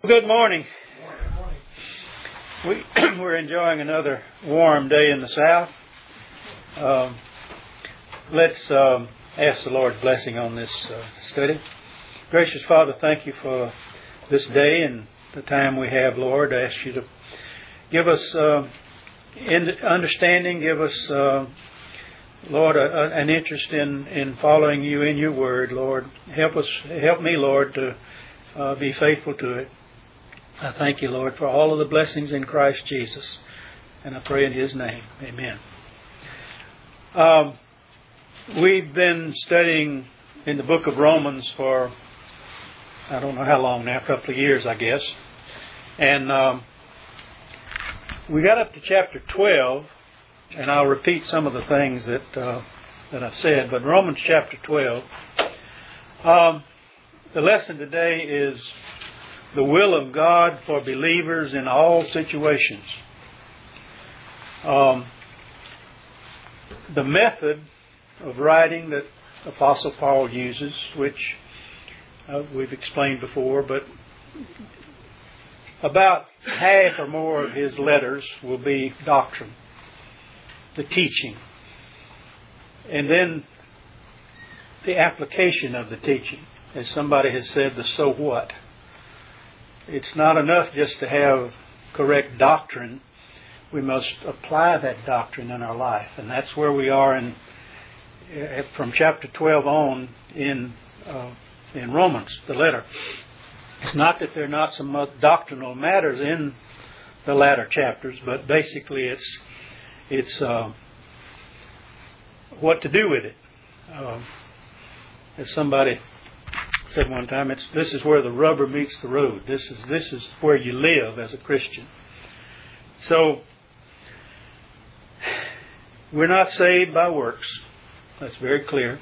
Good morning. We're enjoying another warm day in the South. Let's ask the Lord's blessing on this study. Gracious Father, thank you for this day and the time we have, Lord. I ask you to give us understanding, give us, Lord, an interest in following you in your word, Lord. Help me, Lord, to be faithful to it. I thank you, Lord, for all of the blessings in Christ Jesus. And I pray in His name. Amen. We've been studying in the book of Romans for, I don't know how long now, a couple of years, I guess. And we got up to chapter 12, and I'll repeat some of the things that I've said. But Romans chapter 12, the lesson today is the will of God for believers in all situations. The method of writing that Apostle Paul uses, which we've explained before, but about half or more of his letters will be doctrine, the teaching, and then the application of the teaching. As somebody has said, the so what. It's not enough just to have correct doctrine. We must apply that doctrine in our life. And that's where we are from chapter 12 on in Romans, the letter. It's not that there are not some doctrinal matters in the latter chapters, but basically it's what to do with it. As somebody said one time, this is where the rubber meets the road. This is where you live as a Christian. So we're not saved by works. That's very clear.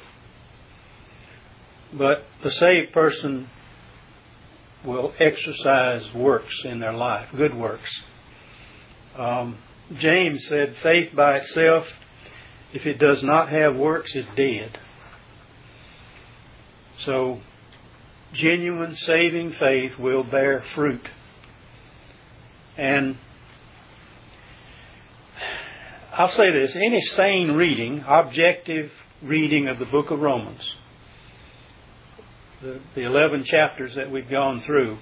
But the saved person will exercise works in their life, good works. James said, faith by itself, if it does not have works, is dead. So genuine saving faith will bear fruit. And I'll say this, any sane reading, objective reading of the book of Romans, the 11 chapters that we've gone through,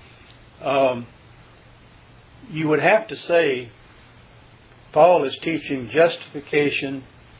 you would have to say Paul is teaching justification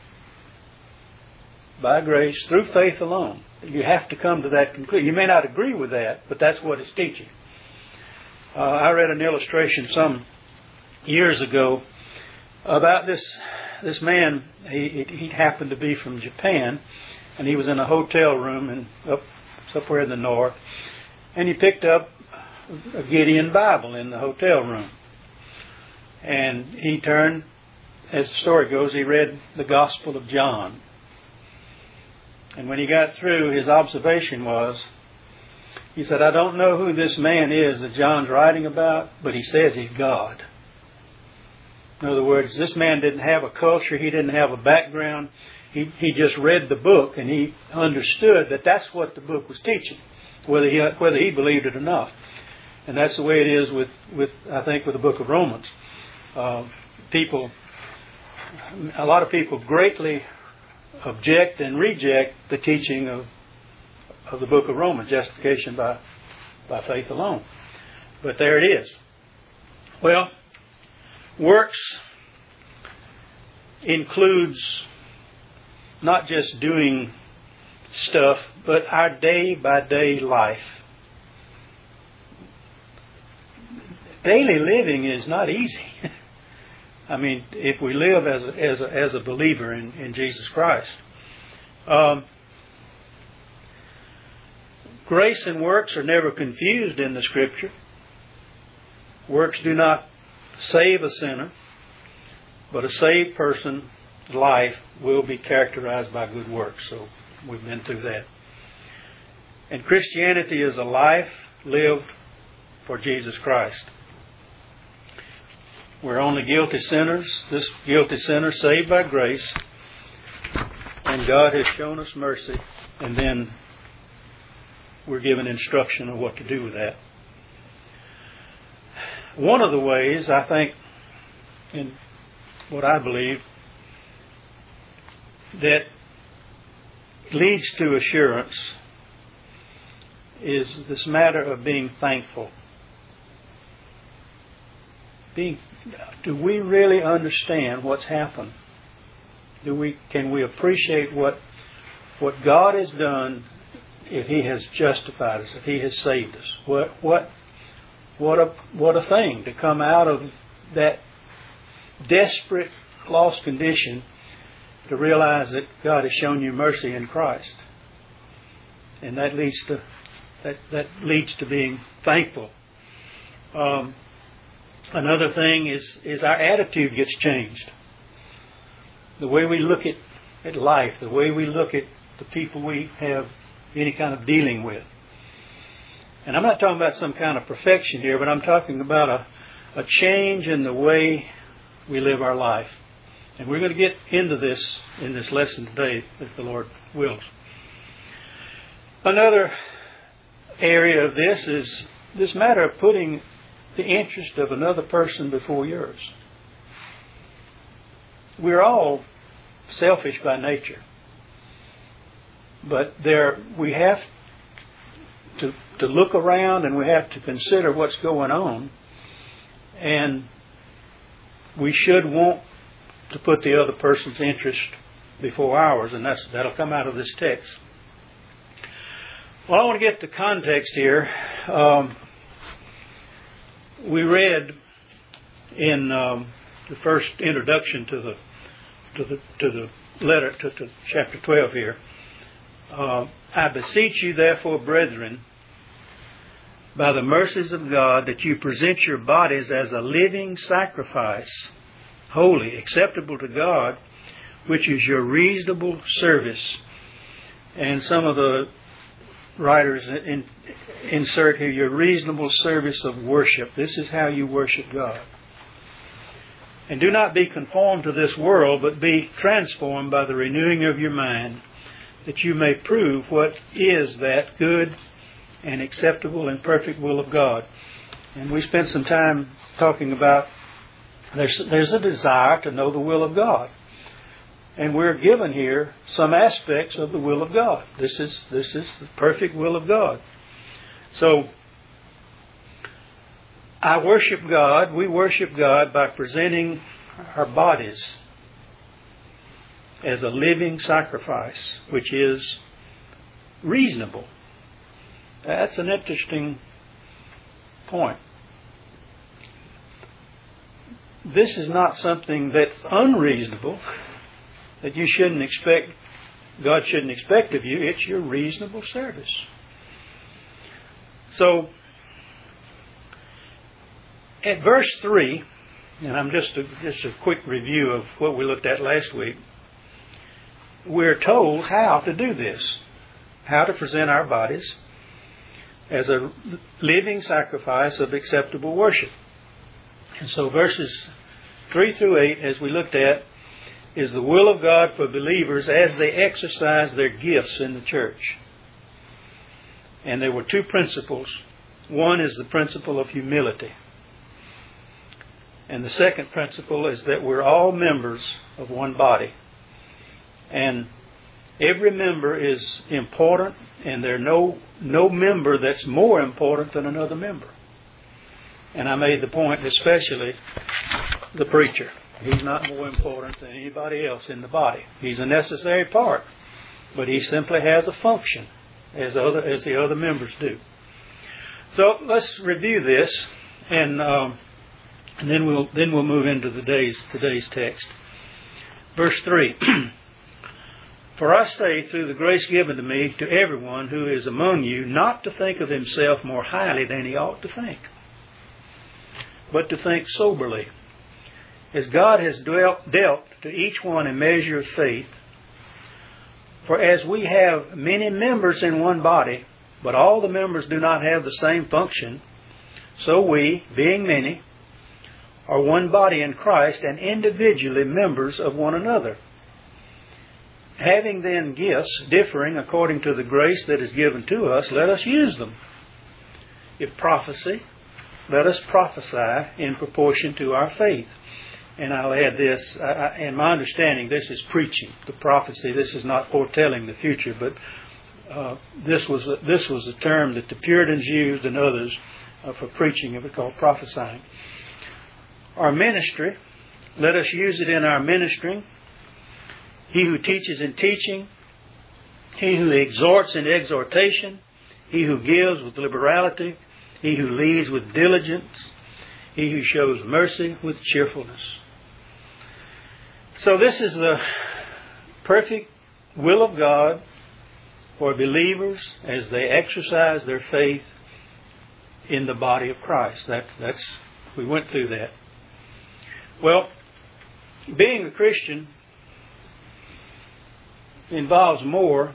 by grace through faith alone. You have to come to that conclusion. You may not agree with that, but that's what it's teaching. I read an illustration some years ago about this man. He happened to be from Japan, and he was in a hotel room up somewhere in the north, and he picked up a Gideon Bible in the hotel room. And he turned, as the story goes, he read the Gospel of John. And when he got through, his observation was, he said, I don't know who this man is that John's writing about, but he says he's God. In other words, this man didn't have a culture, he didn't have a background. He just read the book, and he understood that that's what the book was teaching, whether he believed it or not. And that's the way it is with I think, with the book of Romans. A lot of people greatly object and reject the teaching of the book of Romans, justification by faith alone. But there it is. Well, works includes not just doing stuff, but our day-by-day life. Daily living is not easy. I mean, if we live as a believer in Jesus Christ. Grace and works are never confused in the Scripture. Works do not save a sinner, but a saved person's life will be characterized by good works. So we've been through that. And Christianity is a life lived for Jesus Christ. We're only guilty sinners, this guilty sinner saved by grace, and God has shown us mercy, and then we're given instruction of what to do with that. One of the ways, I think, in what I believe, that leads to assurance is this matter of being thankful. Do we really understand what's happened? Can we appreciate what God has done if He has justified us, if He has saved us? What a thing to come out of that desperate, lost condition to realize that God has shown you mercy in Christ, and that leads to being thankful. Another thing is our attitude gets changed. The way we look at life, the way we look at the people we have any kind of dealing with. And I'm not talking about some kind of perfection here, but I'm talking about a change in the way we live our life. And we're going to get into this in this lesson today, if the Lord wills. Another area of this is this matter of putting the interest of another person before yours. We're all selfish by nature. But we have to look around, and we have to consider what's going on. And we should want to put the other person's interest before ours, and that'll come out of this text. Well, I want to get the context here. We read in the first introduction to the letter to chapter 12 here. I beseech you, therefore, brethren, by the mercies of God, that you present your bodies as a living sacrifice, holy, acceptable to God, which is your reasonable service. And some of the writers insert here your reasonable service of worship. This is how you worship God. And do not be conformed to this world, but be transformed by the renewing of your mind, that you may prove what is that good and acceptable and perfect will of God. And we spent some time talking about there's a desire to know the will of God. And we're given here some aspects of the will of God. This is the perfect will of God. So, we worship God by presenting our bodies as a living sacrifice, which is reasonable. That's an interesting point. This is not something that's unreasonable, that you shouldn't expect, God shouldn't expect of you. It's your reasonable service. So, at verse 3, and I'm just a quick review of what we looked at last week, we're told how to do this, how to present our bodies as a living sacrifice of acceptable worship. And so verses 3 through 8, as we looked at, is the will of God for believers as they exercise their gifts in the church. And there were two principles. One is the principle of humility. And the second principle is that we're all members of one body. And every member is important, and there's no member that's more important than another member. And I made the point, especially the preacher. He's not more important than anybody else in the body. He's a necessary part, but he simply has a function as the other members do. So let's review this, and then we'll move into today's text. Verse 3. For I say, through the grace given to me, to everyone who is among you, not to think of himself more highly than he ought to think, but to think soberly, as God has dealt to each one a measure of faith. For as we have many members in one body, but all the members do not have the same function, so we, being many, are one body in Christ, and individually members of one another. Having then gifts differing according to the grace that is given to us, let us use them. If prophecy, let us prophesy in proportion to our faith. And I'll add this, in my understanding, this is preaching, the prophecy. This is not foretelling the future, but this was a term that the Puritans used and others for preaching. It was called prophesying. Our ministry, let us use it in our ministering. He who teaches in teaching, he who exhorts in exhortation, he who gives with liberality, he who leads with diligence, he who shows mercy with cheerfulness. So this is the perfect will of God for believers as they exercise their faith in the body of Christ. We went through that. Well, being a Christian involves more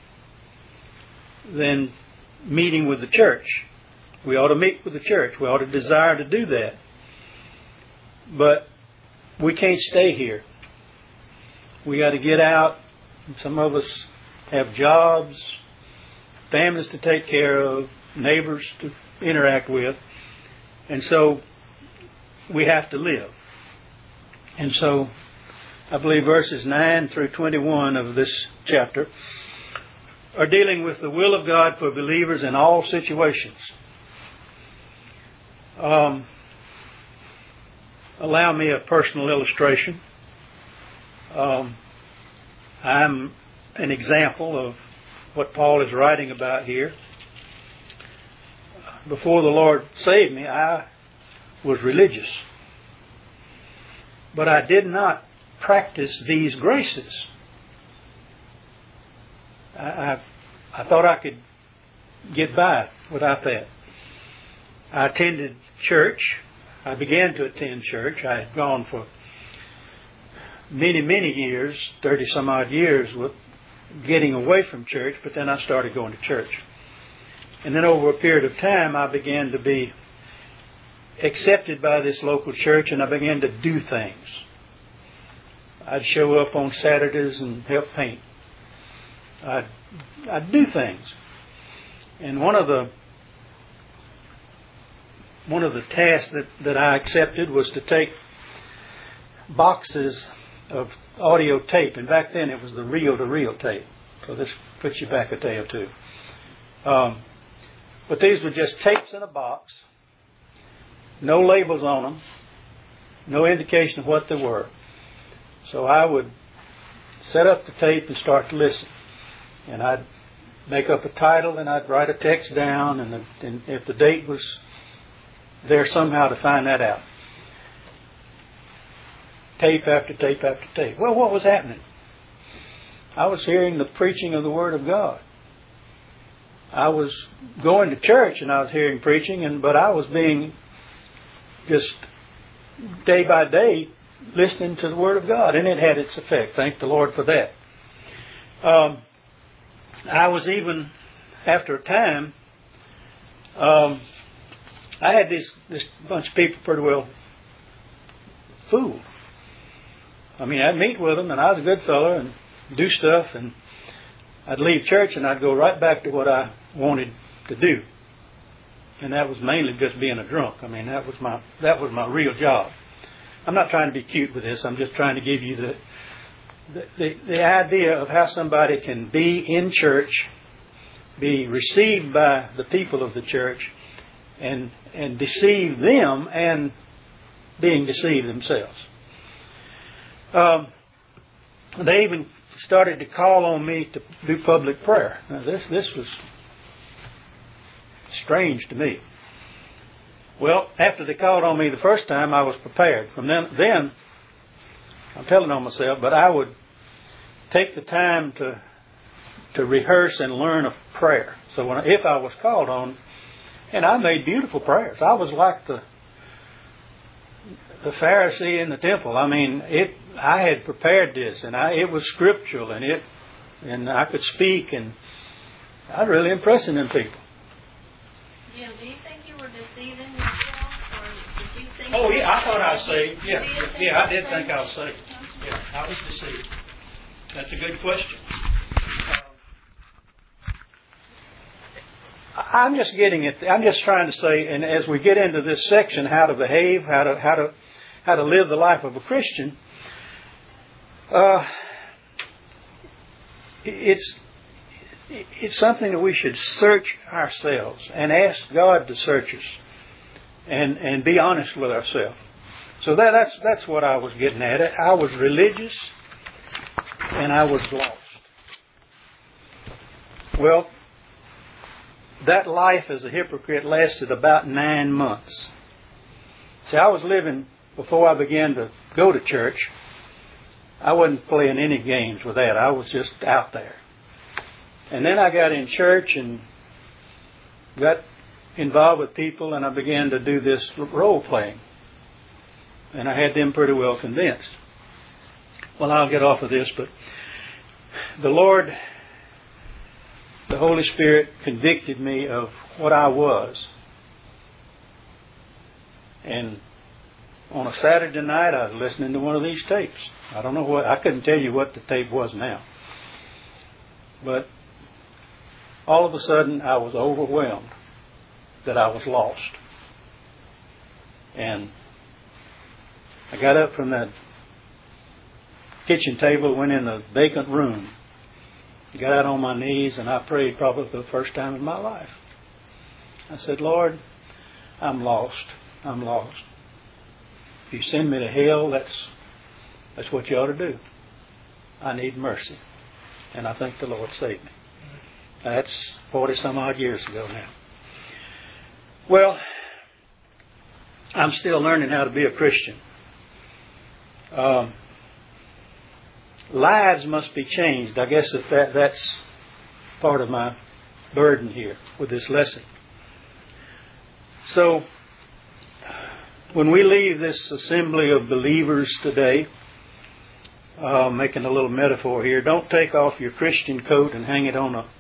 than meeting with the church. We ought to meet with the church. We ought to desire to do that. But we can't stay here. We got to get out. Some of us have jobs, families to take care of, neighbors to interact with. And so we have to live. And so I believe verses 9 through 21 of this chapter are dealing with the will of God for believers in all situations. Allow me a personal illustration. I'm an example of what Paul is writing about here. Before the Lord saved me, I was religious. But I did not practice these graces. I thought I could get by without that. I attended church. I began to attend church. I had gone for many, many years, 30 some odd years, with getting away from church, but then I started going to church. And then over a period of time, I began to be accepted by this local church, and I began to do things. I'd show up on Saturdays and help paint. I'd do things. And one of the tasks that I accepted was to take boxes of audio tape. And back then it was the reel-to-reel tape. So this puts you back a day or two. But these were just tapes in a box. No labels on them. No indication of what they were. So I would set up the tape and start to listen. And I'd make up a title and I'd write a text down, and if the date was there somehow to find that out. Tape after tape after tape. Well, what was happening? I was hearing the preaching of the Word of God. I was going to church and I was hearing preaching, but I was being just day by day listening to the Word of God, and it had its effect. Thank the Lord for that. I was even, after a time, I had this bunch of people pretty well fooled. I mean, I'd meet with them, and I was a good fellow, and do stuff, and I'd leave church, and I'd go right back to what I wanted to do. And that was mainly just being a drunk. I mean, that was my real job. I'm not trying to be cute with this. I'm just trying to give you the idea of how somebody can be in church, be received by the people of the church, and deceive them and being deceived themselves. They even started to call on me to do public prayer. Now this was strange to me. Well, after they called on me the first time, I was prepared. From then I'm telling on myself, but I would take the time to rehearse and learn a prayer. So if I was called on, and I made beautiful prayers. I was like the Pharisee in the temple. I mean, I had prepared this, and it was scriptural, and I could speak, and I was really impressing them people. Jim, do you think you were deceiving yourself, or did you think? Oh yeah, I thought I was saved. Yeah, I did think I was saved. Yeah, I was deceived. That's a good question. I'm just getting it. I'm just trying to say, and as we get into this section, how to behave, how to live the life of a Christian, it's something that we should search ourselves and ask God to search us and be honest with ourselves. So that's what I was getting at. I was religious and I was lost. Well, that life as a hypocrite lasted about 9 months. See, I was living, before I began to go to church, I wasn't playing any games with that. I was just out there. And then I got in church and got involved with people, and I began to do this role playing. And I had them pretty well convinced. Well, I'll get off of this, but the Lord, the Holy Spirit convicted me of what I was. And on a Saturday night, I was listening to one of these tapes. I don't know what, I couldn't tell you what the tape was now. But all of a sudden, I was overwhelmed that I was lost. And I got up from that kitchen table, went in the vacant room, got out on my knees, and I prayed probably for the first time in my life. I said, Lord, I'm lost. I'm lost. If you send me to hell, that's what you ought to do. I need mercy. And I think the Lord saved me. That's 40 some odd years ago now. Well, I'm still learning how to be a Christian. Lives must be changed. I guess if that's part of my burden here with this lesson. So, when we leave this assembly of believers today, making a little metaphor here, don't take off your Christian coat and hang it on a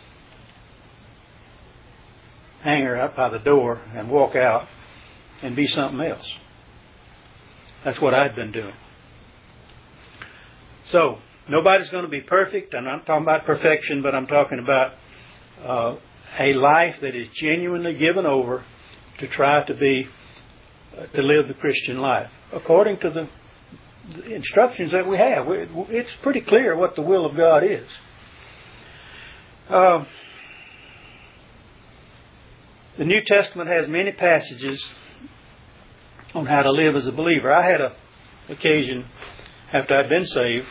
hanger up by the door and walk out and be something else. That's what I'd been doing. So, nobody's going to be perfect. I'm not talking about perfection, but I'm talking about a life that is genuinely given over to try to live the Christian life according to the instructions that we have. It's pretty clear what the will of God is. The New Testament has many passages on how to live as a believer. I had an occasion after I'd been saved,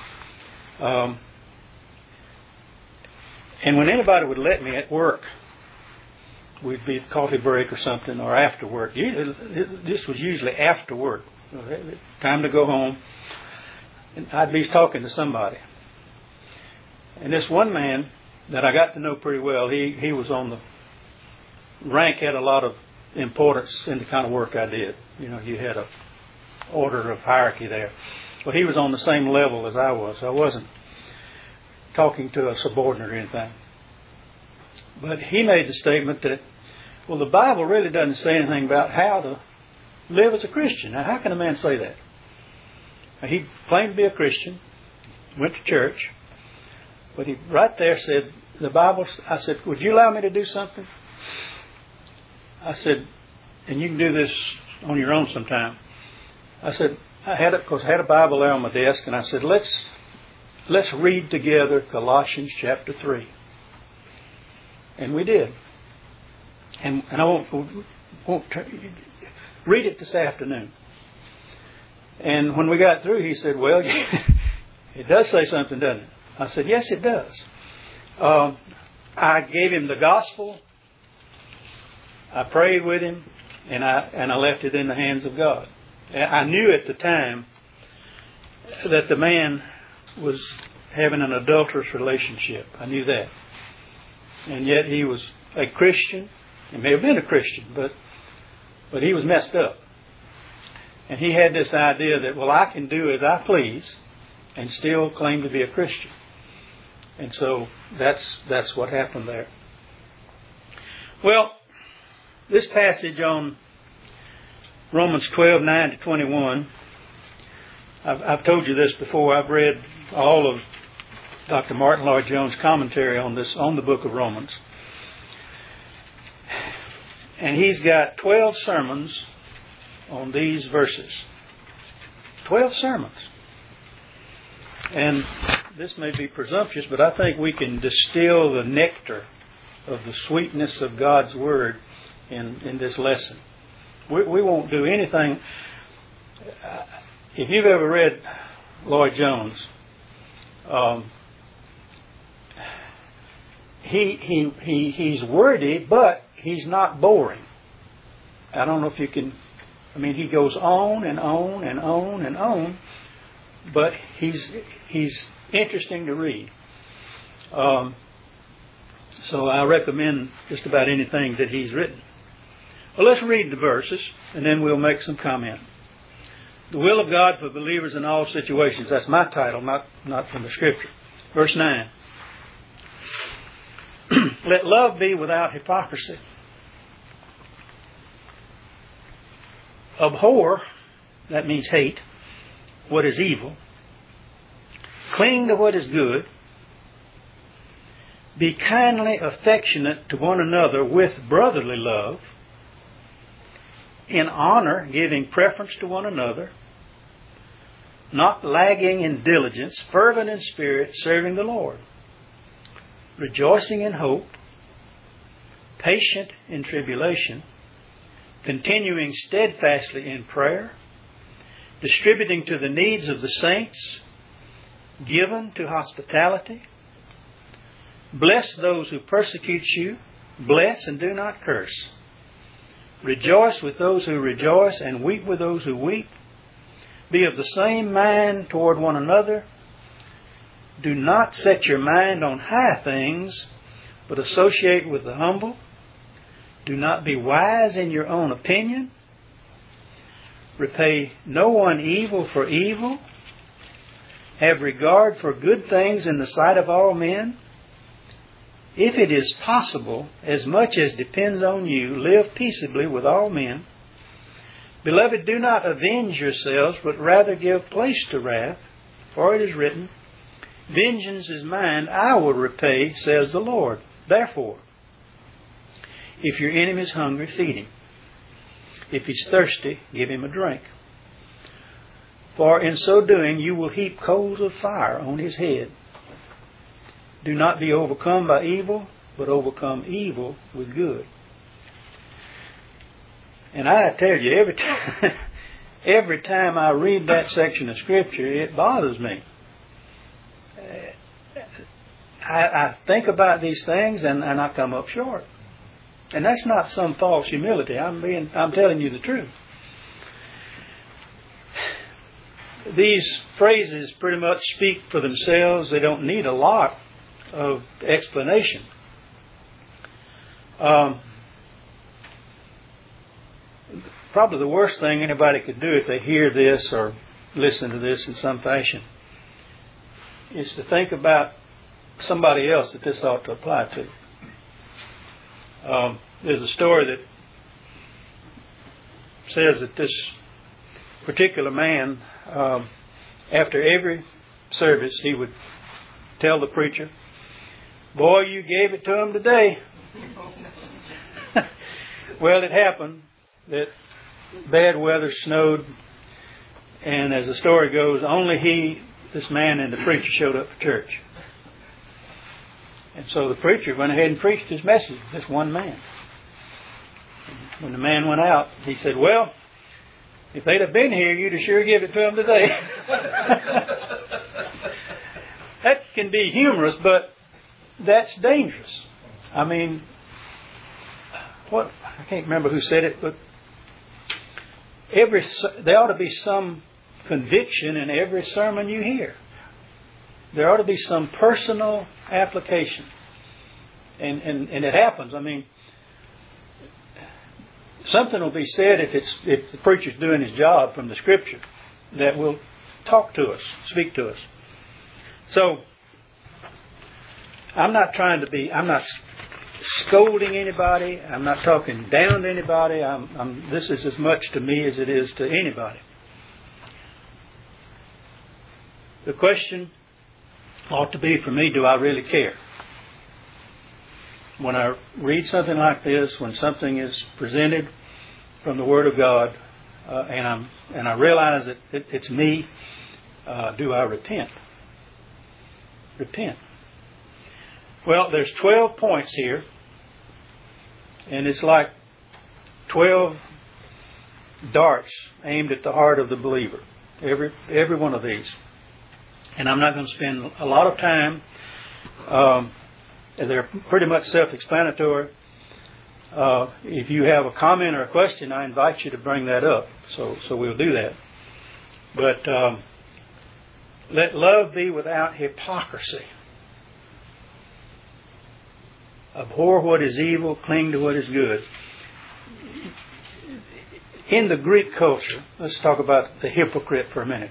and when anybody would let me at work, we'd be at coffee break or something, or after work. This was usually after work. Time to go home. And I'd be talking to somebody. And this one man that I got to know pretty well, he was on the rank, had a lot of importance in the kind of work I did. You know, you had a order of hierarchy there. Well, he was on the same level as I was. I wasn't talking to a subordinate or anything. But he made the statement that, well, the Bible really doesn't say anything about how to live as a Christian. Now, how can a man say that? Now, he claimed to be a Christian, went to church, but he right there said, the Bible, I said, would you allow me to do something? I said, and you can do this on your own sometime. I said, I had a Bible there on my desk, and I said, let's read together Colossians chapter 3. And we did. And I won't read it this afternoon. And when we got through, he said, well, it does say something, doesn't it? I said, yes, it does. I gave him the gospel. I prayed with him, and I left it in the hands of God. I knew at the time that the man was having an adulterous relationship. I knew that. And yet he was a Christian. He may have been a Christian, but he was messed up. And he had this idea that, well, I can do as I please and still claim to be a Christian. And so that's what happened there. Well, this passage on Romans 12:9 to 21, I've told you this before. I've read all of Dr. Martin Lloyd-Jones' commentary on the book of Romans. And he's got 12 sermons on these verses. 12 sermons. And this may be presumptuous, but I think we can distill the nectar of the sweetness of God's Word in this lesson. We won't do anything. If you've ever read Lloyd Jones, he's wordy, but he's not boring. I don't know if you can. I mean, he goes on and on and on and on, but he's interesting to read. So I recommend just about anything that he's written. Well, let's read the verses, and then we'll make some comment. The will of God for believers in all situations. That's my title, not from the Scripture. Verse 9. Let love be without hypocrisy. Abhor, that means hate, what is evil. Cling to what is good. Be kindly affectionate to one another with brotherly love. In honor, giving preference to one another. Not lagging in diligence, fervent in spirit, serving the Lord. Rejoicing in hope. Patient in tribulation. Continuing steadfastly in prayer. Distributing to the needs of the saints. Given to hospitality. Bless those who persecute you. Bless and do not curse. Rejoice with those who rejoice and weep with those who weep. Be of the same mind toward one another. Do not set your mind on high things, but associate with the humble. Do not be wise in your own opinion. Repay no one evil for evil. Have regard for good things in the sight of all men. If it is possible, as much as depends on you, live peaceably with all men. Beloved, do not avenge yourselves, but rather give place to wrath. For it is written, Vengeance is mine, I will repay, says the Lord. Therefore, if your enemy is hungry, feed him. If he's thirsty, give him a drink. For in so doing, you will heap coals of fire on his head. Do not be overcome by evil, but overcome evil with good. And I tell you, every time I read that section of Scripture, it bothers me. I think about these things and I come up short. And that's not some false humility. I'm telling you the truth. These phrases pretty much speak for themselves. They don't need a lot of explanation. Probably the worst thing anybody could do if they hear this or listen to this in some fashion is to think about somebody else that this ought to apply to. There's a story that says that this particular man, after every service, he would tell the preacher, "Boy, you gave it to him today." Well, it happened that bad weather, snowed, and as the story goes, only this man and the preacher showed up for church. And so the preacher went ahead and preached his message, this one man. And when the man went out, he said, "Well, if they'd have been here, you'd have sure given it to them today." That can be humorous, but that's dangerous. I mean, I can't remember who said it, but there ought to be some conviction in every sermon you hear. There ought to be some personal application. And it happens. I mean, something will be said if the preacher's doing his job from the Scripture that will talk to us, speak to us. So, I'm not scolding anybody. I'm not talking down to anybody. This is as much to me as it is to anybody. The question ought to be for me, do I really care? when I read something like this, when something is presented from the Word of God, and I realize that it's me, do I repent? Repent. Well, there's 12 points here, and it's like 12 darts aimed at the heart of the believer. Every one of these. And I'm not going to spend a lot of time. They're pretty much self-explanatory. If you have a comment or a question, I invite you to bring that up. So we'll do that. But let love be without hypocrisy. Abhor what is evil, cling to what is good. In the Greek culture, let's talk about the hypocrite for a minute.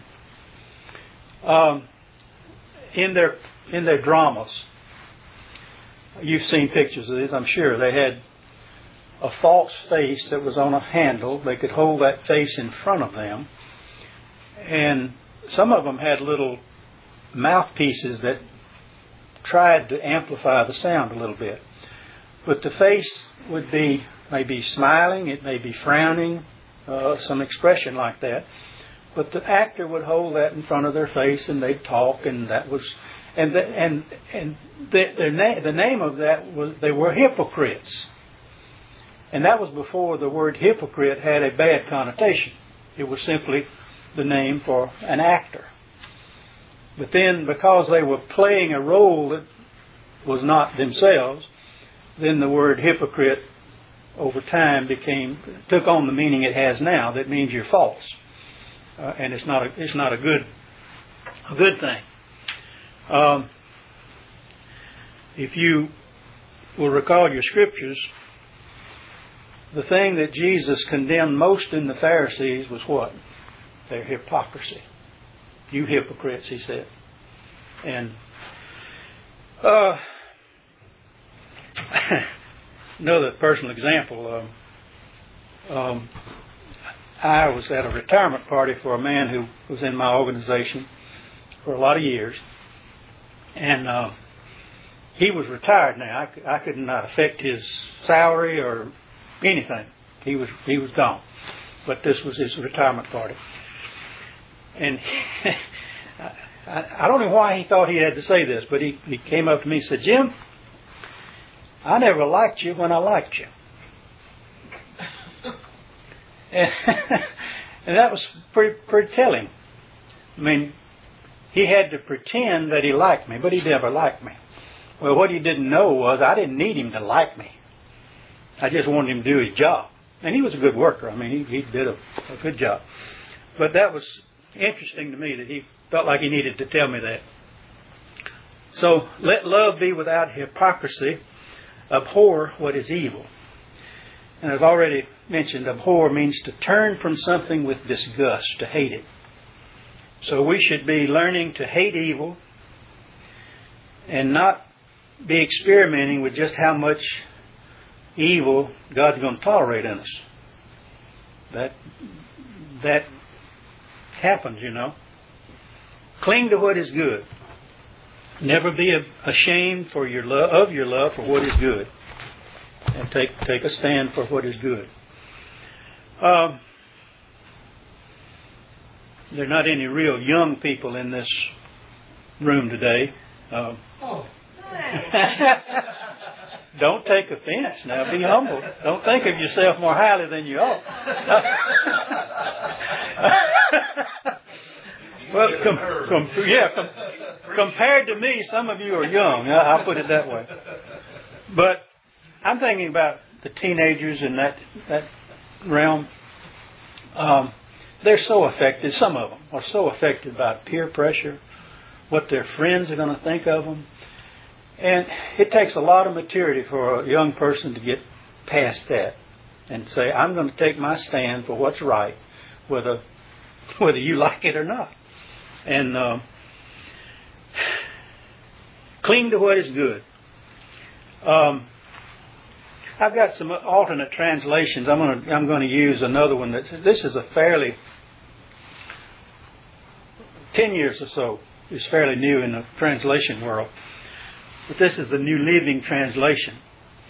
In their dramas, you've seen pictures of this, I'm sure. They had a false face that was on a handle. They could hold that face in front of them. And some of them had little mouthpieces that tried to amplify the sound a little bit. But the face would be maybe smiling, it may be frowning, some expression like that. But the actor would hold that in front of their face, and they'd talk, and that was, the name of that was, they were hypocrites. And that was before the word hypocrite had a bad connotation. It was simply the name for an actor. But then, because they were playing a role that was not themselves, then the word hypocrite over time took on the meaning it has now. That means you're false, and it's not a good thing. If you will recall your scriptures, the thing that Jesus condemned most in the Pharisees was what? Their hypocrisy. You hypocrites, he said. And another personal example, I was at a retirement party for a man who was in my organization for a lot of years, and he was retired now. I could not affect his salary or anything. He was gone. But this was his retirement party. And I don't know why he thought he had to say this, but he came up to me and said, "Jim, I never liked you when I liked you." And that was pretty telling. I mean, he had to pretend that he liked me, but he never liked me. Well, what he didn't know was I didn't need him to like me. I just wanted him to do his job. And he was a good worker. I mean, he did a good job. But that was interesting to me that he felt like he needed to tell me that. So, let love be without hypocrisy. Abhor what is evil. And I've already mentioned, abhor means to turn from something with disgust, to hate it. So we should be learning to hate evil and not be experimenting with just how much evil God's going to tolerate in us. That happens, you know. Cling to what is good. Never be ashamed of your love for what is good, and take a stand for what is good. There are not any real young people in this room today. Don't take offense now. Be humble. Don't think of yourself more highly than you ought. Well, compared to me, some of you are young. I'll put it that way. But I'm thinking about the teenagers in that realm. They're so affected. Some of them are so affected by peer pressure, what their friends are going to think of them. And it takes a lot of maturity for a young person to get past that and say, I'm going to take my stand for what's right, whether you like it or not. And cling to what is good. I've got some alternate translations. I'm going to use another one. This is a fairly 10 years or so. It's fairly new in the translation world. But this is the New Living Translation.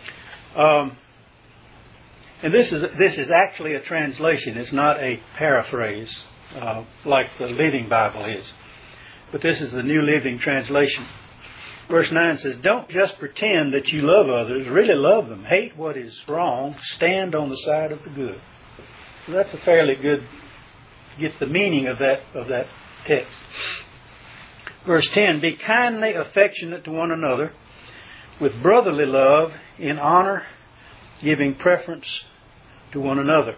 And this is actually a translation. It's not a paraphrase like the Living Bible is. But this is the New Living Translation. Verse 9 says, don't just pretend that you love others. Really love them. Hate what is wrong. Stand on the side of the good. So that's a fairly good, gets the meaning of that text. Verse 10, be kindly affectionate to one another with brotherly love, in honor, giving preference to one another.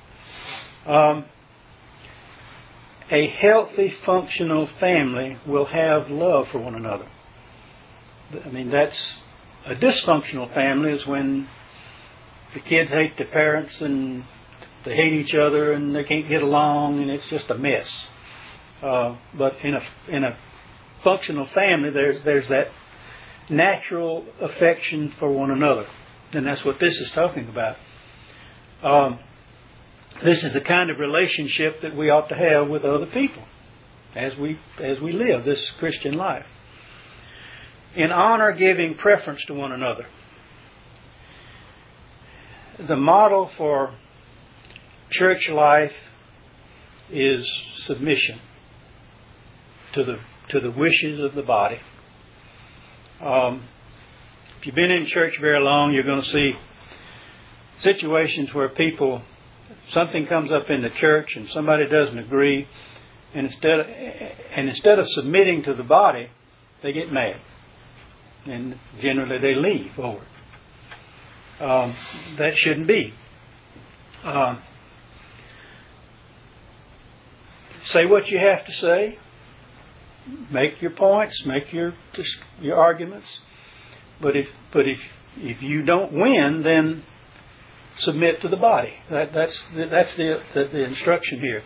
A healthy, functional family will have love for one another. I mean, that's a dysfunctional family is when the kids hate their parents and they hate each other and they can't get along and it's just a mess. But in a functional family, there's that natural affection for one another, and that's what this is talking about. This is the kind of relationship that we ought to have with other people as we live this Christian life. In honor, giving preference to one another. The model for church life is submission to the wishes of the body. If you've been in church very long, you're going to see situations where something comes up in the church and somebody doesn't agree, and instead of submitting to the body, they get mad. And generally they leave over it. That shouldn't be. Say what you have to say. Make your points. Make your arguments. But if you don't win, then submit to the body. That's the instruction here.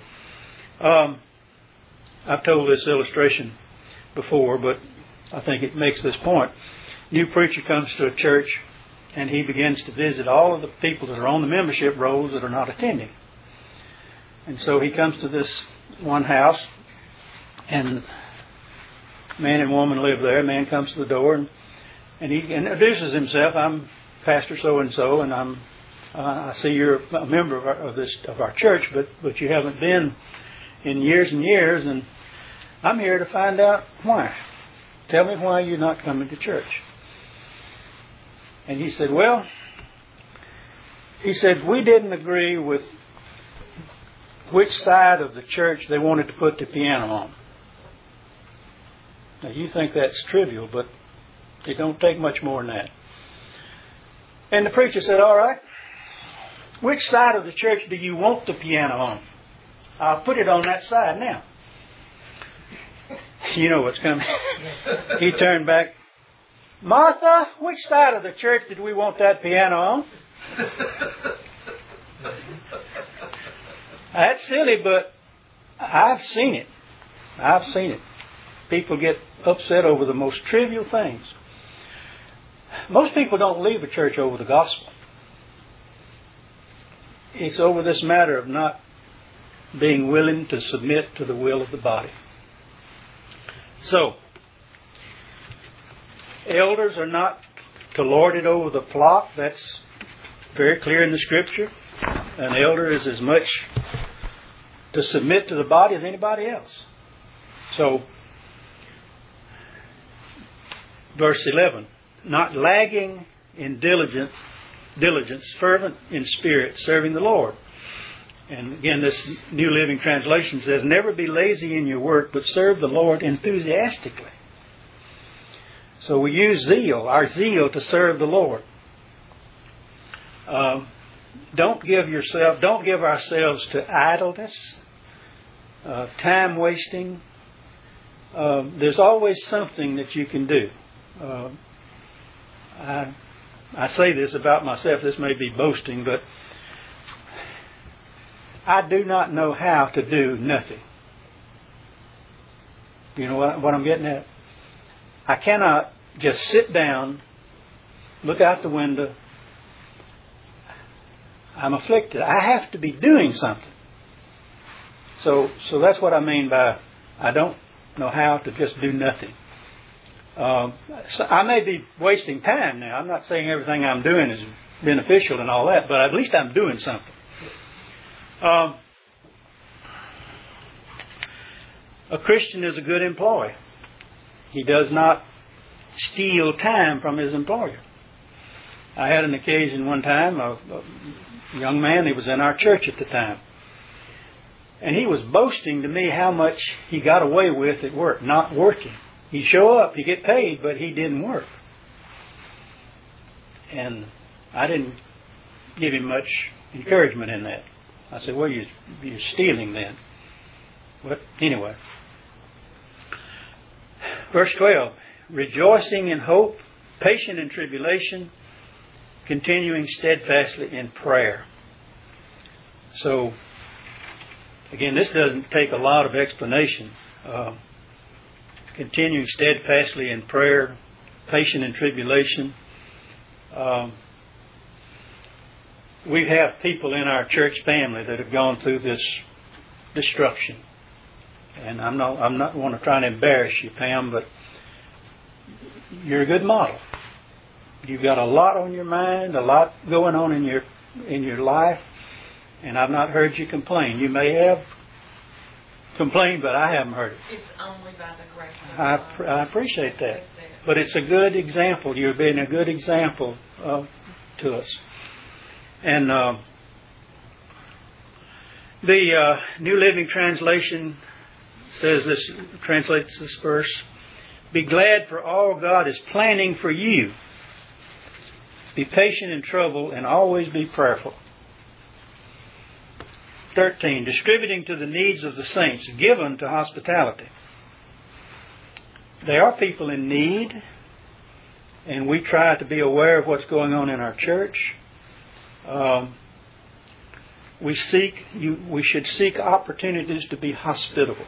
I've told this illustration before, but I think it makes this point. New preacher comes to a church and he begins to visit all of the people that are on the membership rolls that are not attending. And so he comes to this one house, and man and woman live there. Man comes to the door and he introduces himself. I'm Pastor so and so, and I see you're a member of our church, but you haven't been in years and years, and I'm here to find out why. Tell me why you're not coming to church. And he said, we didn't agree with which side of the church they wanted to put the piano on. Now you think that's trivial, but it don't take much more than that. And the preacher said, all right, which side of the church do you want the piano on? I'll put it on that side now. You know what's coming. He turned back. Martha, which side of the church did we want that piano on? That's silly, but I've seen it. People get upset over the most trivial things. Most people don't leave a church over the gospel. It's over this matter of not being willing to submit to the will of the body. So, elders are not to lord it over the flock. That's very clear in the Scripture. An elder is as much to submit to the body as anybody else. So, verse 11, not lagging in diligence, fervent in spirit, serving the Lord. And again, this New Living Translation says, never be lazy in your work, but serve the Lord enthusiastically. So we use our zeal to serve the Lord. Don't give ourselves to idleness, time wasting. There's always something that you can do. I say this about myself. This may be boasting, but I do not know how to do nothing. You know what I'm getting at? I cannot just sit down, look out the window. I'm afflicted. I have to be doing something. So that's what I mean by I don't know how to just do nothing. So I may be wasting time now. I'm not saying everything I'm doing is beneficial and all that, but at least I'm doing something. A Christian is a good employee. He does not steal time from his employer. I had an occasion one time, a young man, he was in our church at the time, and he was boasting to me how much he got away with at work, not working. He'd show up, he'd get paid, but he didn't work. And I didn't give him much encouragement in that. I said, well, you're stealing then. But anyway. Verse 12, rejoicing in hope, patient in tribulation, continuing steadfastly in prayer. So, again, this doesn't take a lot of explanation. Continuing steadfastly in prayer, patient in tribulation. We have people in our church family that have gone through this destruction. And I'm not want to try and embarrass you, Pam, but you're a good model. You've got a lot on your mind, a lot going on in your life, and I've not heard you complain. You may have complained, but I haven't heard it. It's only by the grace of God. I appreciate that. But it's a good example. You're being a good example to us. And the New Living Translation translates this verse, be glad for all God is planning for you. Be patient in trouble and always be prayerful. 13, distributing to the needs of the saints, given to hospitality. There are people in need, and we try to be aware of what's going on in our church. We should seek opportunities to be hospitable.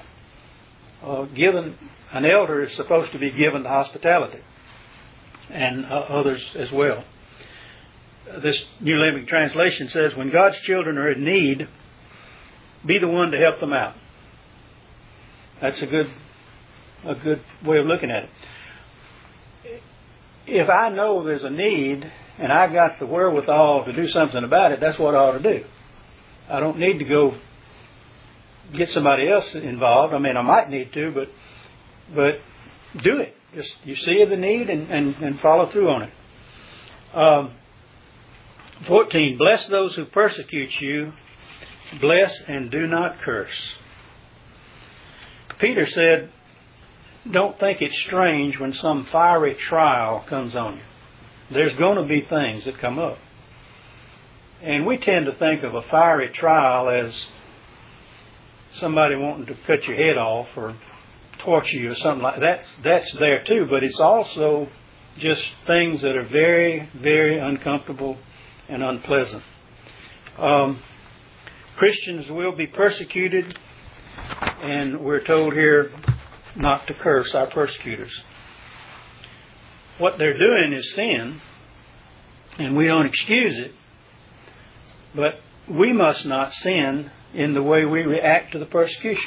An elder is supposed to be given to hospitality, and others as well. This New Living Translation says, when God's children are in need, be the one to help them out. That's a good way of looking at it. If I know there's a need and I got the wherewithal to do something about it, that's what I ought to do. I don't need to go get somebody else involved. I mean, I might need to, but do it. Just you see the need and follow through on it. 14, bless those who persecute you. Bless and do not curse. Peter said, don't think it's strange when some fiery trial comes on you. There's going to be things that come up. And we tend to think of a fiery trial as somebody wanting to cut your head off or torture you or something like that. That's there too, but it's also just things that are very, very uncomfortable and unpleasant. Christians will be persecuted, and we're told here not to curse our persecutors. What they're doing is sin, and we don't excuse it, but we must not sin in the way we react to the persecution.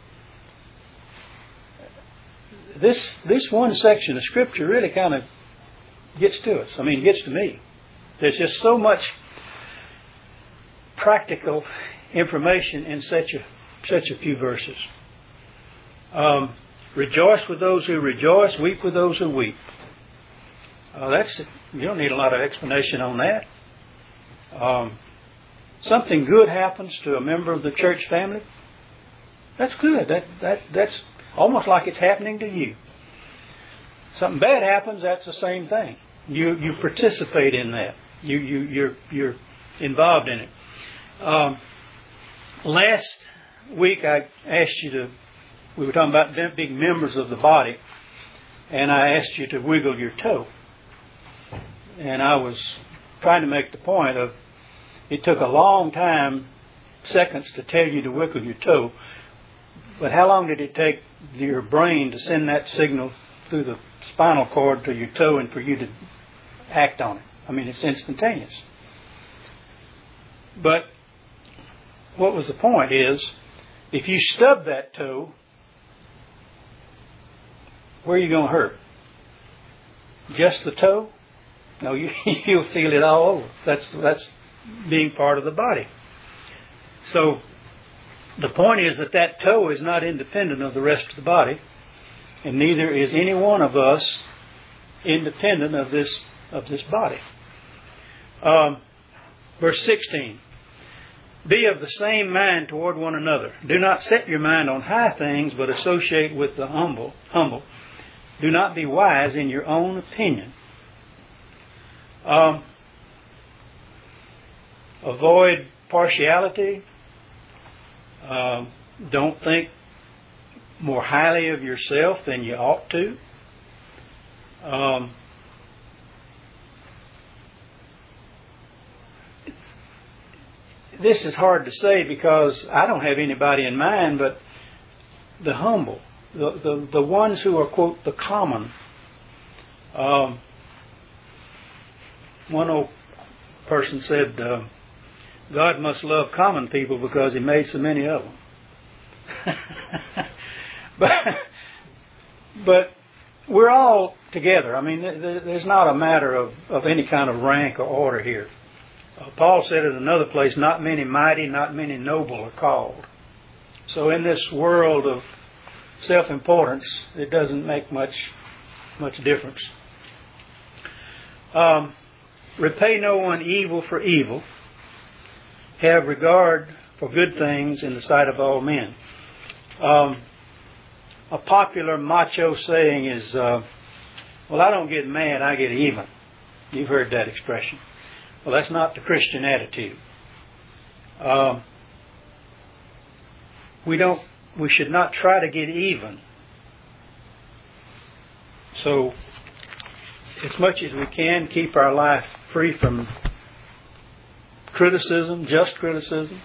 This one section of Scripture really kind of gets to us. I mean, it gets to me. There's just so much practical information in such a few verses. Rejoice with those who rejoice, weep with those who weep. You don't need a lot of explanation on that. Something good happens to a member of the church family. That's good. That's almost like it's happening to you. Something bad happens. That's the same thing. You participate in that. You're involved in it. Last week I asked you we were talking about big members of the body, and I asked you to wiggle your toe. And I was trying to make the point of it took a long time, seconds, to tell you to wiggle your toe, but how long did it take your brain to send that signal through the spinal cord to your toe and for you to act on it? I mean, it's instantaneous. But what was the point is, if you stub that toe, where are you going to hurt? just the toe? No, you'll feel it all over. That's being part of the body. So the point is that toe is not independent of the rest of the body, and neither is any one of us independent of this body. Verse 16. Be of the same mind toward one another. Do not set your mind on high things, but associate with the humble. Do not be wise in your own opinion. Avoid partiality. Don't think more highly of yourself than you ought to. This is hard to say because I don't have anybody in mind, but the humble, the ones who are, quote, the common. One old person said, God must love common people because He made so many of them. But we're all together. I mean, there's not a matter of any kind of rank or order here. Paul said in another place, not many mighty, not many noble are called. So in this world of self-importance, it doesn't make much difference. Repay no one evil for evil. Have regard for good things in the sight of all men. A popular macho saying is, well, I don't get mad, I get even. You've heard that expression. Well, that's not the Christian attitude. We should not try to get even. So, as much as we can, keep our life free from criticism, just criticism.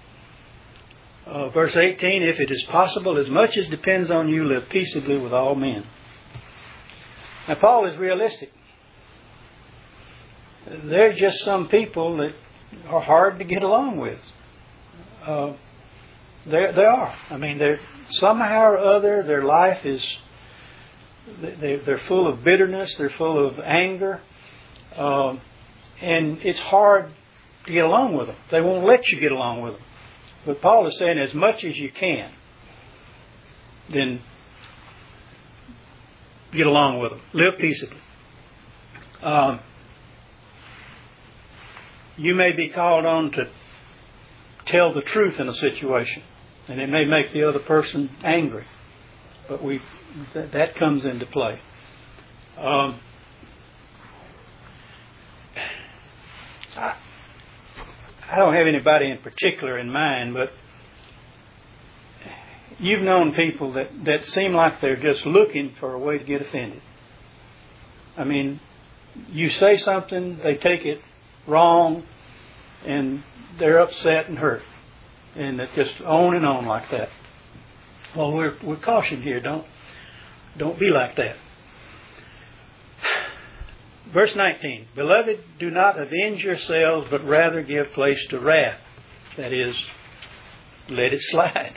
Verse 18, if it is possible, as much as depends on you, live peaceably with all men. Now, Paul is realistic. There are just some people that are hard to get along with. They are. I mean, they're somehow or other, their life is, they're full of bitterness, they're full of anger, and it's hard to get along with them. They won't let you get along with them. But Paul is saying, as much as you can, then get along with them. Live peaceably. You may be called on to tell the truth in a situation, and it may make the other person angry. But that comes into play. I don't have anybody in particular in mind, but you've known people that seem like they're just looking for a way to get offended. I mean, you say something, they take it wrong, and they're upset and hurt. And it's just on and on like that. Well, we're cautioned here. Don't be like that. Verse 19, Beloved, do not avenge yourselves, but rather give place to wrath. That is, let it slide.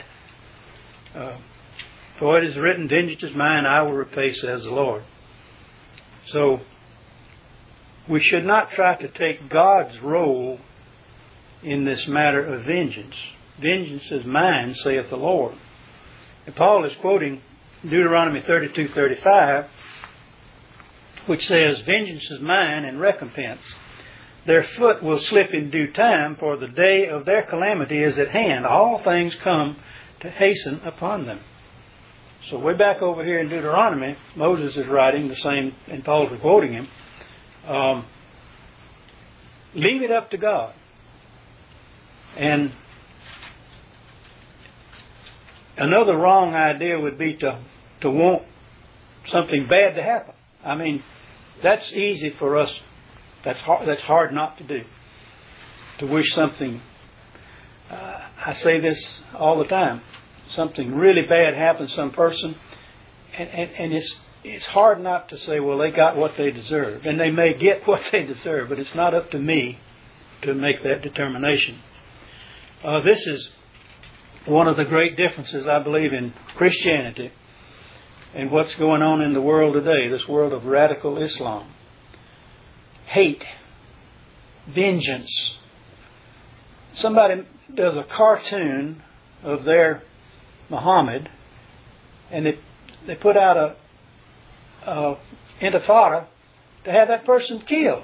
For it is written, Vengeance is mine, I will repay, says the Lord. So, we should not try to take God's role in this matter of vengeance. Vengeance is mine, saith the Lord. And Paul is quoting Deuteronomy 32:35, which says, Vengeance is mine and recompense. Their foot will slip in due time, for the day of their calamity is at hand. All things come to hasten upon them. So way back over here in Deuteronomy, Moses is writing the same, and Paul's quoting him. Leave it up to God. And another wrong idea would be to want something bad to happen. I mean, that's easy for us. That's hard not to do. To wish something. I say this all the time. Something really bad happens to some person, and it's hard not to say, well, they got what they deserve, and they may get what they deserve, but it's not up to me to make that determination. This is one of the great differences, I believe, in Christianity and what's going on in the world today, this world of radical Islam. Hate, vengeance. Somebody does a cartoon of their Muhammad, and they put out a intifada to have that person killed.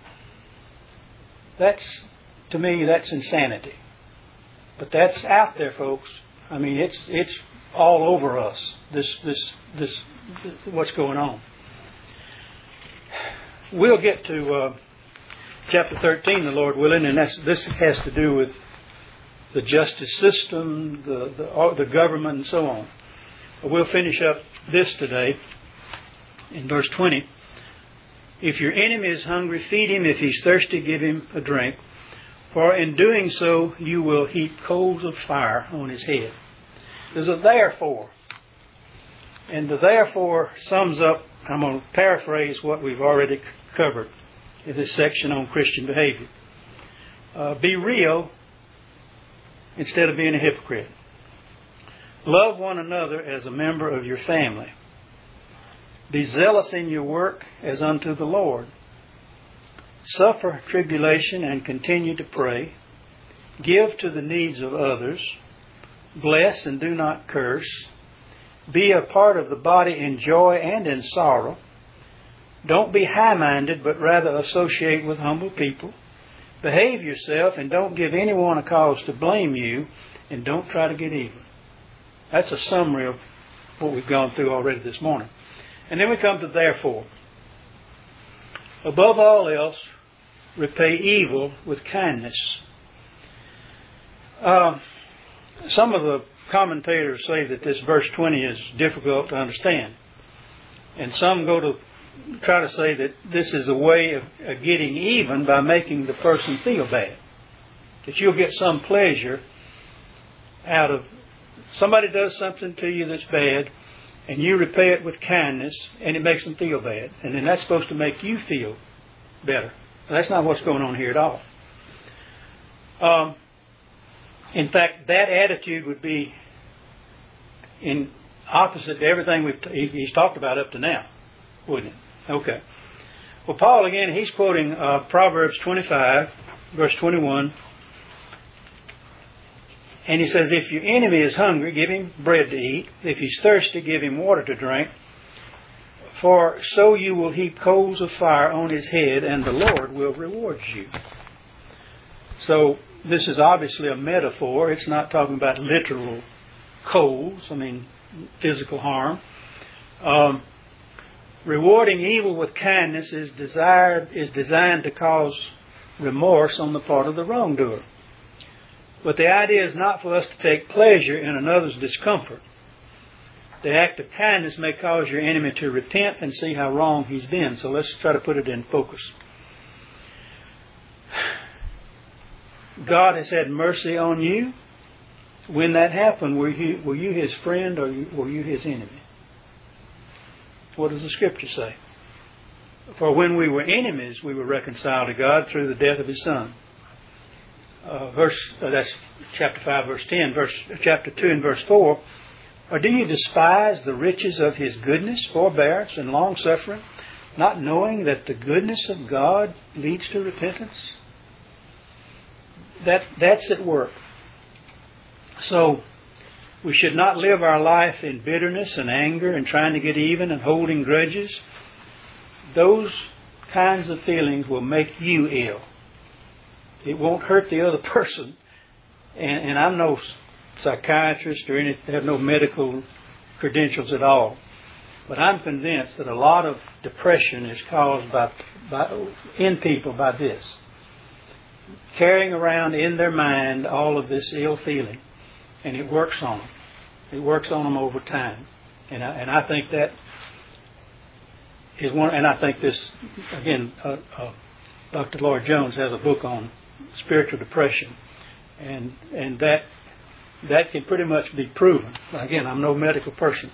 To me, that's insanity. But that's out there, folks. I mean, it's all over us. This what's going on. We'll get to chapter 13, the Lord willing, and this has to do with the justice system, the government, and so on. But we'll finish up this today in verse 20. If your enemy is hungry, feed him. If he's thirsty, give him a drink. For in doing so, you will heap coals of fire on his head. There's a therefore. And the therefore sums up, I'm going to paraphrase what we've already covered in this section on Christian behavior. Be real instead of being a hypocrite. Love one another as a member of your family. Be zealous in your work as unto the Lord. Suffer tribulation and continue to pray. Give to the needs of others. Bless and do not curse. Be a part of the body in joy and in sorrow. Don't be high-minded, but rather associate with humble people. Behave yourself and don't give anyone a cause to blame you, and don't try to get even. That's a summary of what we've gone through already this morning. And then we come to therefore. Above all else, repay evil with kindness. Some of the commentators say that this verse 20 is difficult to understand. And some go to try to say that this is a way of getting even by making the person feel bad. That you'll get some pleasure out of somebody does something to you that's bad, and you repay it with kindness, and it makes them feel bad. And then that's supposed to make you feel better. But that's not what's going on here at all. In fact, that attitude would be in opposite to everything he's talked about up to now, wouldn't it? Okay. Well, Paul, again, he's quoting Proverbs 25, verse 21. And he says, if your enemy is hungry, give him bread to eat. If he's thirsty, give him water to drink. For so you will heap coals of fire on his head, and the Lord will reward you. So this is obviously a metaphor. It's not talking about literal coals, physical harm. Rewarding evil with kindness is designed to cause remorse on the part of the wrongdoer. But the idea is not for us to take pleasure in another's discomfort. The act of kindness may cause your enemy to repent and see how wrong he's been. So let's try to put it in focus. God has had mercy on you. When that happened, were you his friend or were you his enemy? What does the Scripture say? For when we were enemies, we were reconciled to God through the death of his Son. That's chapter 5, verse 10. Chapter 2 and verse 4. Or do you despise the riches of his goodness, forbearance, and long-suffering, not knowing that the goodness of God leads to repentance? That's at work. So we should not live our life in bitterness and anger and trying to get even and holding grudges. Those kinds of feelings will make you ill. It won't hurt the other person. And I'm no psychiatrist or have no medical credentials at all. But I'm convinced that a lot of depression is caused in people by this. Carrying around in their mind all of this ill feeling. And it works on them. It works on them over time. And I think that is one. And I think this, again, Dr. Lloyd Jones has a book on spiritual depression. And that can pretty much be proven. Again, I'm no medical person.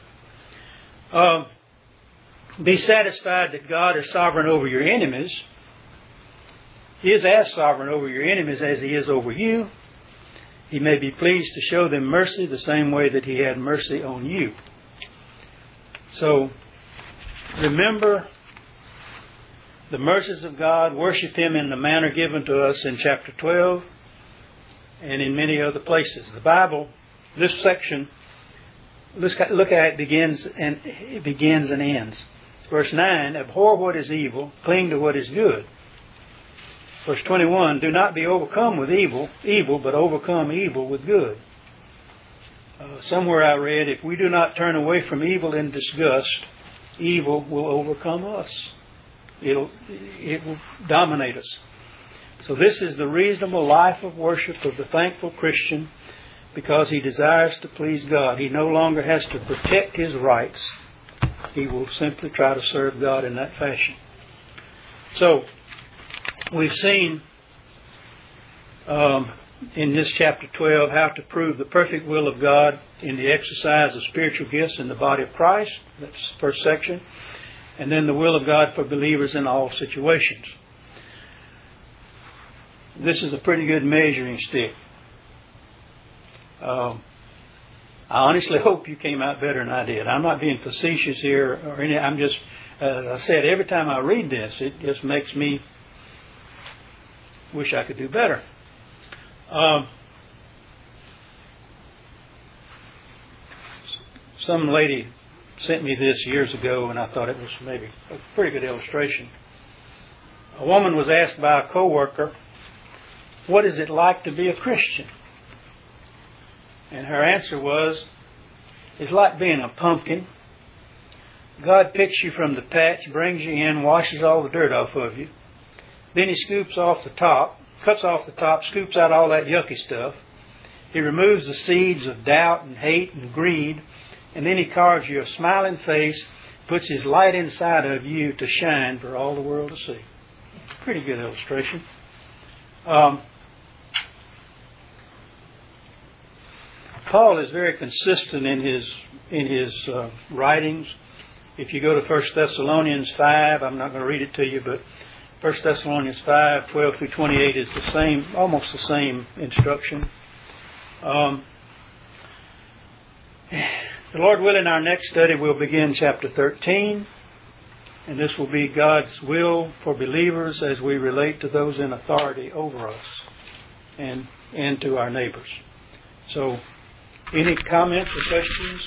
Be satisfied that God is sovereign over your enemies. He is as sovereign over your enemies as he is over you. He may be pleased to show them mercy the same way that he had mercy on you. So, remember the mercies of God, worship Him in the manner given to us in chapter 12 and in many other places. The Bible, this section, let's look at it begins and ends. Verse 9, abhor what is evil, cling to what is good. Verse 21, do not be overcome with evil, but overcome evil with good. Somewhere I read, if we do not turn away from evil in disgust, evil will overcome us. It will dominate us. So this is the reasonable life of worship of the thankful Christian, because he desires to please God. He no longer has to protect his rights. He will simply try to serve God in that fashion. So, we've seen in this chapter 12 how to prove the perfect will of God in the exercise of spiritual gifts in the body of Christ. That's the first section. And then the will of God for believers in all situations. This is a pretty good measuring stick. I honestly hope you came out better than I did. I'm not being facetious here or any. I'm just, as I said, every time I read this, it just makes me wish I could do better. Some lady sent me this years ago, and I thought it was maybe a pretty good illustration. A woman was asked by a coworker, "What is it like to be a Christian?" And her answer was, "It's like being a pumpkin. God picks you from the patch, brings you in, washes all the dirt off of you. Then He cuts off the top, scoops out all that yucky stuff. He removes the seeds of doubt and hate and greed, and then He carves you a smiling face, puts His light inside of you to shine for all the world to see." Pretty good illustration. Paul is very consistent in his writings. If you go to 1 Thessalonians 5, I'm not going to read it to you, but 1 Thessalonians 5, 12 through 28 is the same, almost the same instruction. The Lord willing, our next study will begin chapter 13, and this will be God's will for believers as we relate to those in authority over us and to our neighbors. So, any comments or questions?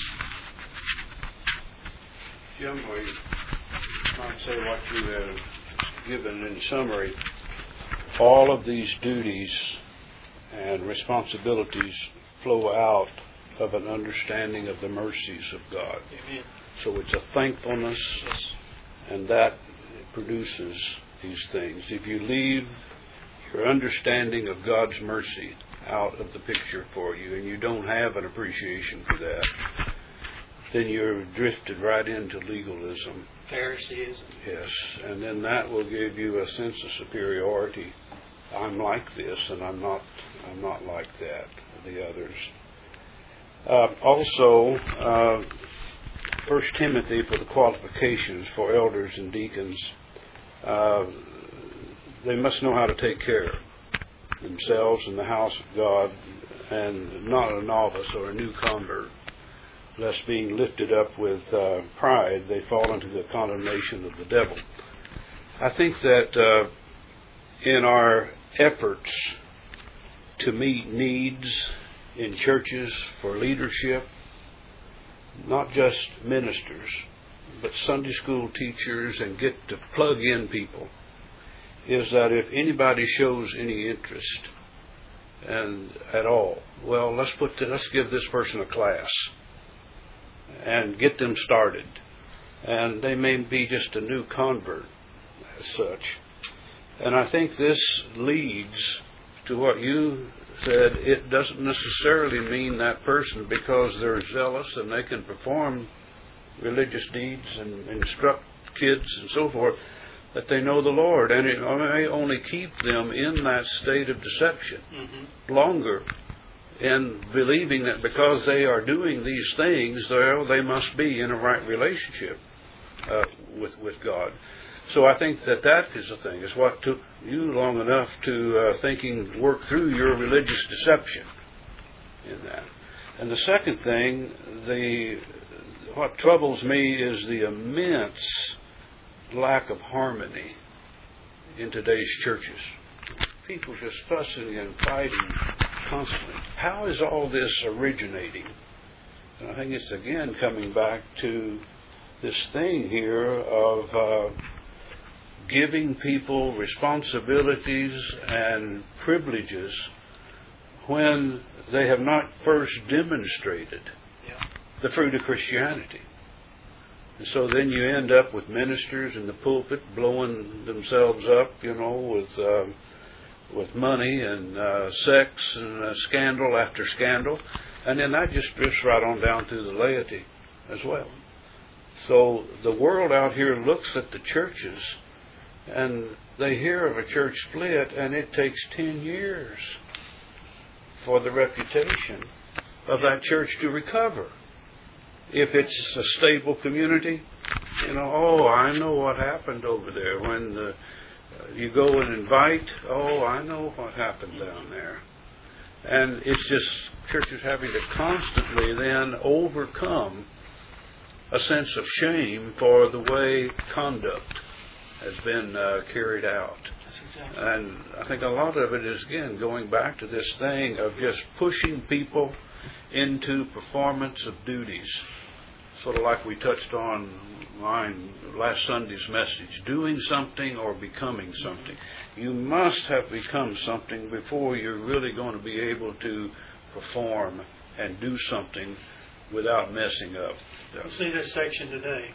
Jim, we might say what you have given in summary. All of these duties and responsibilities flow out of an understanding of the mercies of God. Amen. So it's a thankfulness, and that produces these things. If you leave your understanding of God's mercy out of the picture for you, and you don't have an appreciation for that, then you're drifted right into legalism. Phariseeism. Yes, and then that will give you a sense of superiority. I'm like this, and I'm not like that. The others. Also, 1 Timothy for the qualifications for elders and deacons. They must know how to take care of themselves in the house of God, and not a novice or a new convert, lest being lifted up with pride, they fall into the condemnation of the devil. I think that in our efforts to meet needs in churches for leadership, not just ministers, but Sunday school teachers, and get to plug in people, is that if anybody shows any interest and at all, well, let's give this person a class and get them started. And they may be just a new convert as such. And I think this leads to what you said. It doesn't necessarily mean that person, because they're zealous and they can perform religious deeds and instruct kids and so forth, that they know the Lord, and it may only keep them in that state of deception longer, in believing that because they are doing these things, they must be in a right relationship with God. So I think that is the thing. It's what took you long enough to work through your religious deception in that. And the second thing, the what troubles me is the immense lack of harmony in today's churches. People just fussing and fighting constantly. How is all this originating? And I think it's again coming back to this thing here of giving people responsibilities and privileges when they have not first demonstrated the fruit of Christianity. And so then you end up with ministers in the pulpit blowing themselves up, with money and sex and scandal after scandal. And then that just drifts right on down through the laity as well. So the world out here looks at the churches and they hear of a church split, and it takes 10 years for the reputation of that church to recover. If it's a stable community, I know what happened over there. When you go and invite, I know what happened down there. And it's just churches having to constantly then overcome a sense of shame for the way conduct has been carried out. Exactly. And I think a lot of it is, again, going back to this thing of just pushing people into performance of duties. Sort of like we touched on last Sunday's message, doing something or becoming something. You must have become something before you're really going to be able to perform and do something without messing up. You'll see this section today.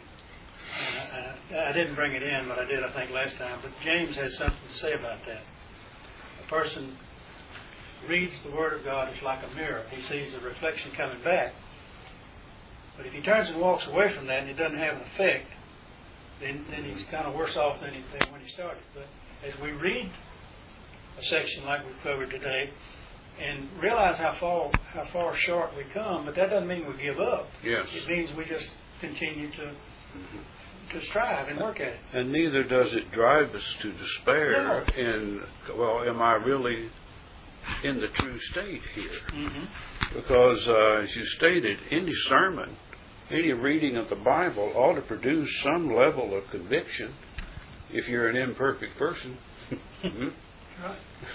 I didn't bring it in, but I did, I think, last time. But James has something to say about that. A person reads the Word of God, it's like a mirror. He sees the reflection coming back. But if he turns and walks away from that and it doesn't have an effect, then he's kind of worse off than when he started. But as we read a section like we've covered today and realize how far short we come, but that doesn't mean we give up. Yes. It means we just continue to strive and work at it. And neither does it drive us to despair am I really in the true state here? Mm-hmm. Because, as you stated, any sermon, any reading of the Bible ought to produce some level of conviction if you're an imperfect person. Right.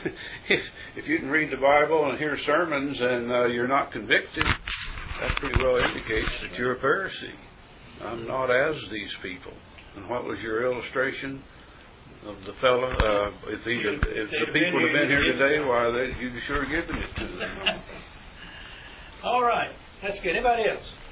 If you can read the Bible and hear sermons and you're not convicted, that pretty well indicates that you're a Pharisee. I'm not as these people. And what was your illustration of the fellow? If the people had been here today, you'd sure given it to them. All right. That's good. Anybody else?